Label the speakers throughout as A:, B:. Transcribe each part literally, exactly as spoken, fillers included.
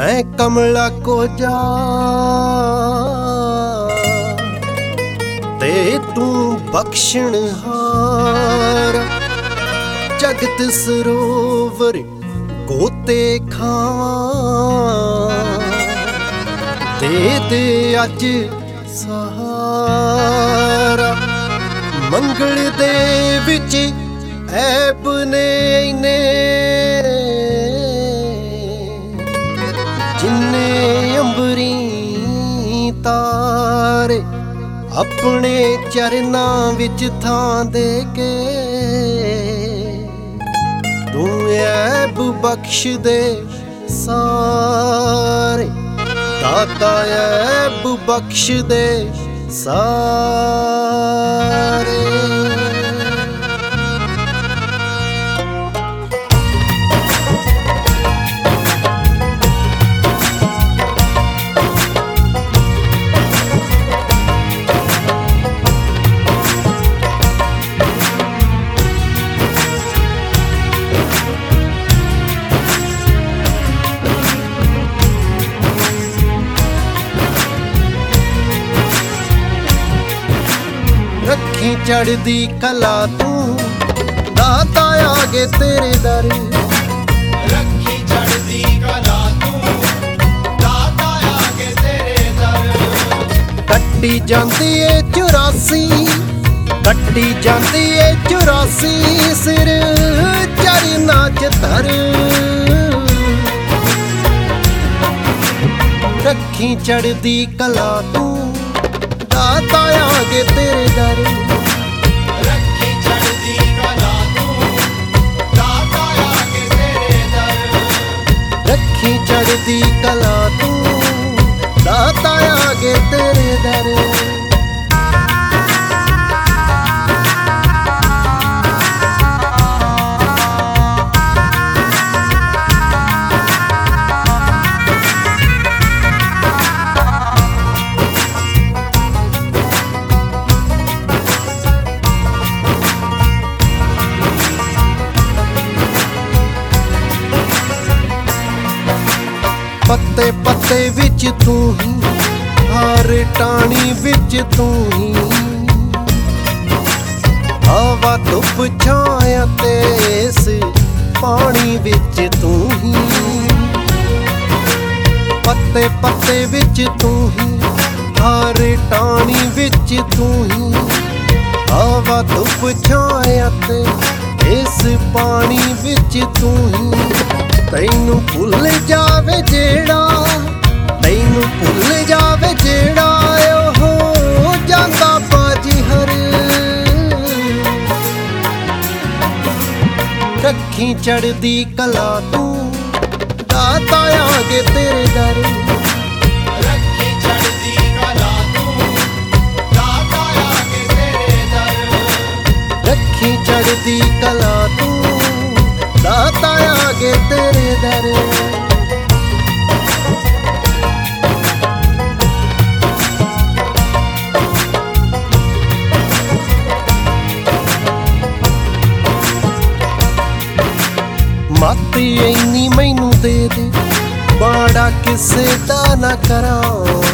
A: मैं कमला को जा ते तू बख्शणहार जगत सरोवर गोते खावां दे दे अज सहारा मंगल दे विच ऐब ने इने जिन्ने अंबरी तारे अपने चरना विच थां दे के तू ऐब बख्श दे सारे दाता ऐब बख्श दे सारे। रखी चढ़दी कला तू दाता आगे तेरे दर
B: रखी चढ़दी कला तू दाता आगे तेरे दर
A: कट्टी जांदी ए चौरासी कट्टी जांदी ए चौरासी सिर चरना च धर रखी चढ़दी कला तू दाता आगे तेरे दर
B: रखी चढ़दी कला तू दाता आगे तेरे दर
A: रखी चढ़दी कला तू दाता आगे तेरे दर। पत्ते पत्ते विच तू ही हर टाणी विच तू ही हवा धुप छाया ते इस पानी विच तू ही पत्ते पत्ते विच तू ही हर टाणी विच तू ही हवा धुप छाया ते इस पानी विच तू ही तैनू भुल जावे जेड़ा तैनू भुल जावे जेड़ा ओहो जांदा बाजी हर रखी चढ़दी कला तू दाता आगे तेरे दर
B: रखी चढ़दी कला तू दाता आगे तेरे दर
A: रखी चढ़दी कला तू दाता आगे तेरे दर। माती इन्नी मैनू दे दे बाड़ा किसे दा ना करां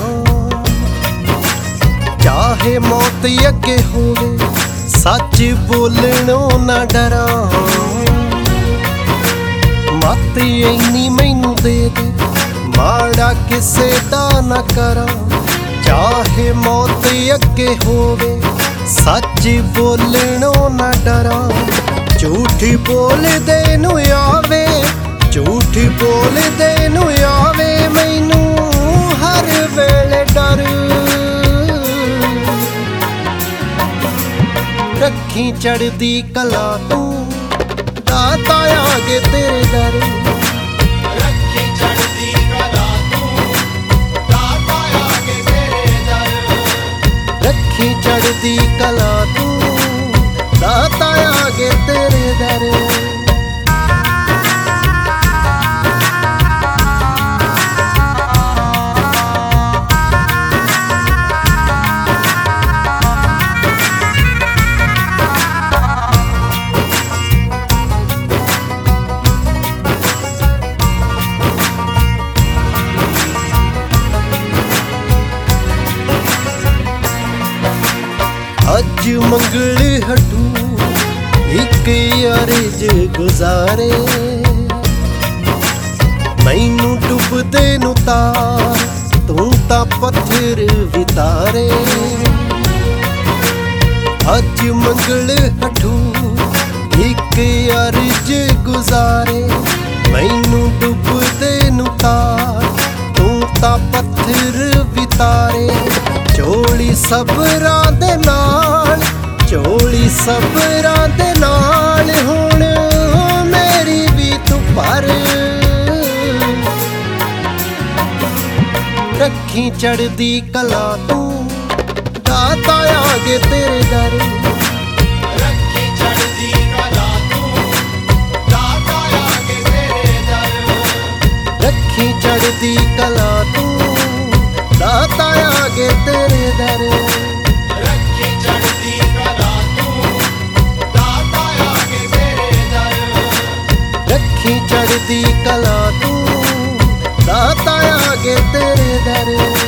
A: चाहे मौत अगे होवे सच बोलणों ना डरां माती इन्नी मैनू दे दे माड़ा किसे दा ना करां चाहे मौत अगे होवे सच बोलणों ना डरां झूठी बोल दे नू आवे झूठी बोल दे नू आवे मैनू हर वेले डर रखी चढ़दी कला तू दाता आगे तेरे दर
B: रखी चढ़दी कला तू दाता आगे तेरे दर
A: रखी चढ़दी कला तू दाता आगे तेरे दर। ਮੰਗਲ ਹਟੂ ਇੱਕ ਅਰਜ਼ ਗੁਜ਼ਾਰੇ ਮੈਨੂੰ ਡੁੱਬਦੇ ਨੂੰ ਤਾਰ ਤੂੰ ਤਾਂ ਪੱਥਰ ਵਿਤਾਰੇ ਅੱਜ ਮੰਗਲ ਹਟੂ ਇੱਕ ਅਰਜ਼ ਗੁਜ਼ਾਰੇ ਮੈਨੂੰ ਡੁੱਬਦੇ ਨੂੰ ਤਾਰ ਤੂੰ ਤਾਂ ਪੱਥਰ ਵਿਤਾਰੇ ਝੋਲੀ ਸਬਰਾਂ ਦੇ ਨਾਲ ਝੋਲੀ ਸਬਰਾਂ ਦੇ ਨਾਲ ਹੁਣ ਮੇਰੀ ਵੀ ਤੂੰ ਭਰ ਰੱਖੀ ਚੜ੍ਹਦੀ ਕਲਾ ਤੂੰ ਦਾਤਾ ਆਗੇ ਤੇਰੇ ਦਰ
B: ਰੱਖੀ ਚੜ੍ਹਦੀ ਕਲਾ ਤੂੰ ਦਾਤਾ ਆਗੇ ਤੇਰੇ ਦਰ
A: ਰੱਖੀ ਚੜ੍ਹਦੀ ਕਲਾ ਤੂੰ ਦਾਤਾ ਆਗੇ ਤੇਰੇ ਦਰ
B: ਰੱਖੀ ਚੜ੍ਹਦੀ ਕਲਾ ਤੂੰ ਦਾਤਾ ਆਗੇ ਤੇਰੇ ਦਰ
A: ਰੱਖੀ ਚੜ੍ਹਦੀ ਕਲਾ ਤੂੰ ਦਾਤਾ ਆਗੇ ਤੇਰੇ ਦਰ